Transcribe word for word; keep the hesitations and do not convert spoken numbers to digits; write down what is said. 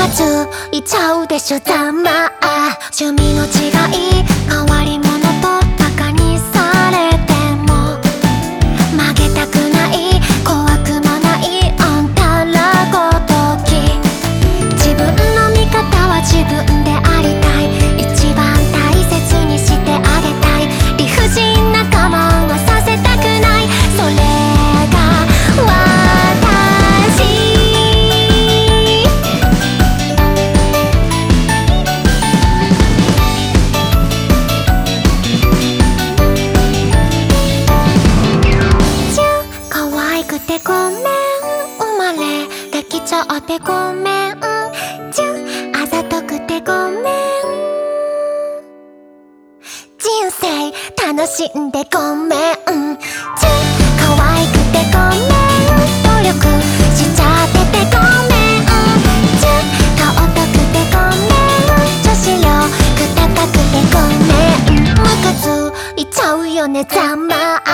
ついちゃうでしょざまあ趣味の違い変わり者とバカにされても曲げたくない怖くもないあんたらごとき自分の味方は自分でありたい一番大切にしてあげたい理不尽な我慢はさせたくないそれが私可愛くてごめん生まれできちゃってごめんチュあざとくてごめん人生楽しんでごめんチュ可愛くてごめん努力しちゃっててごめんチュ顔とくてごめん女子力高くてごめんムカついちゃうよねざまあ